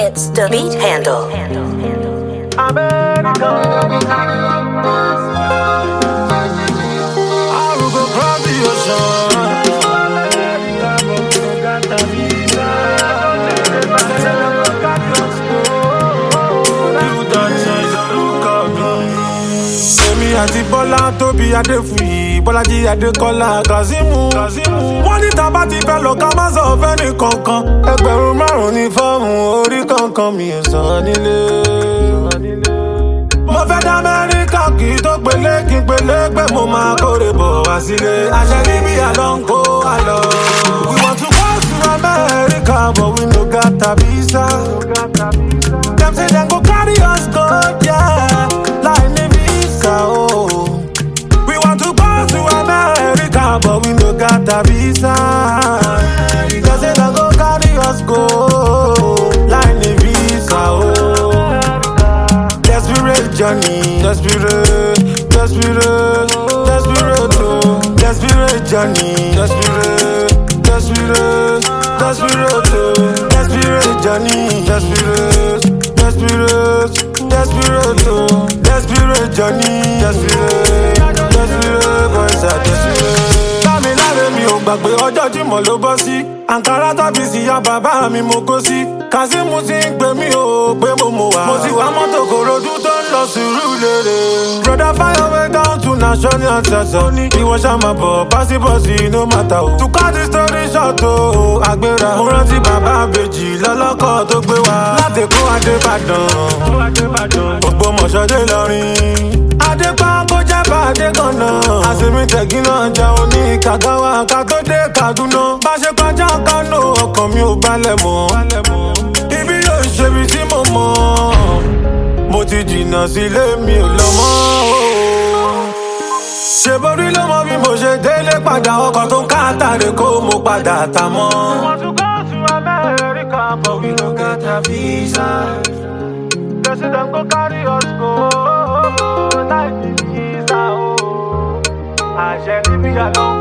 It's the beat handle. Àti Bọ́lá Tóbi Adéfúyì Bọ́lájí Adékọ́lá Kazeemu wọ́n ní tá bá ti fẹ́ lọ ká má sọ fẹ́ni kankan ẹgbẹ̀rún márùn-ún ní fọ́ọ̀mù orí kankan mi ò sọ nílé. Mo fẹ́ dá Amẹ́ríkà kì í tó pélé kí n pélé pé mo máa kórè bọ̀ wá sílé. Àṣẹ níbi àlọ́ ń kó àlọ́. We want to go to America but we no got a visa. Dem say dem go carry us go yeah like ní visa oh. We want to go to America but we no got a visa. Dem say dem go carry us go like ní visa oh. Desperate journey, desperate oh. Desperate journey, desperate oh. Desperate journey, desperate oh. Desperate journey, desperate boys are desperate. Lámi láre mi ò gbàgbé ọjọ́ Jímọ̀ ló bọ́ sí. Àǹkárá tàbí sí ya bàbá mi mo kó sí. Kazeemu ti ń pè mí o pé mo wà. Mo ti wá mọ́tò Kòròdú tó ń lọ Sùúrùlérè. Brother fire way down to national anthem. Ìwọ ṣá máa bọ̀ bọ́sibọ́sì no matter o. To cut the story short o, àgbéra. Mo rántí bàbá àbèjì lọ́lọ́kọ̀ tó gbé wa. Láti Èkó Adébàdàn. Ògbómọ̀ṣọ́ dé Ìlọrin. Adépa kó jẹ́ bá Adékànnà. Àsèmi tẹ̀gí náà jẹun ní Kàgáwá ká tó dé Kàdúná. Bá ṣe kọjá Kánò ọkàn mi ò balẹ̀ mọ́. Ibi yóò ṣe ibi tí mo mọ̀. Mo ti jìnnà sílé mi ò lọ mọ́. Ṣé borí ló mọ bí mo ṣe délé padà ọkọ̀ tó ń káàtàrè kó mo padà tà mọ́. We want to go to America but we no get a visa. They say dem go carry us go like the visa oh. Àṣẹ níbi àlọ́.